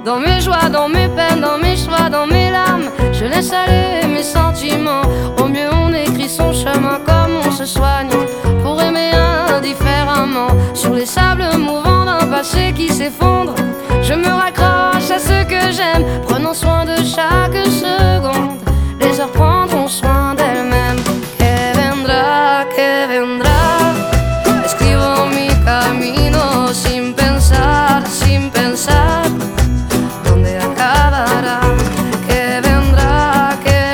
Dans mes joies, dans mes peines, dans mes choix, dans mes larmes, je laisse aller mes sentiments. Au mieux on écrit son chemin comme on se soit.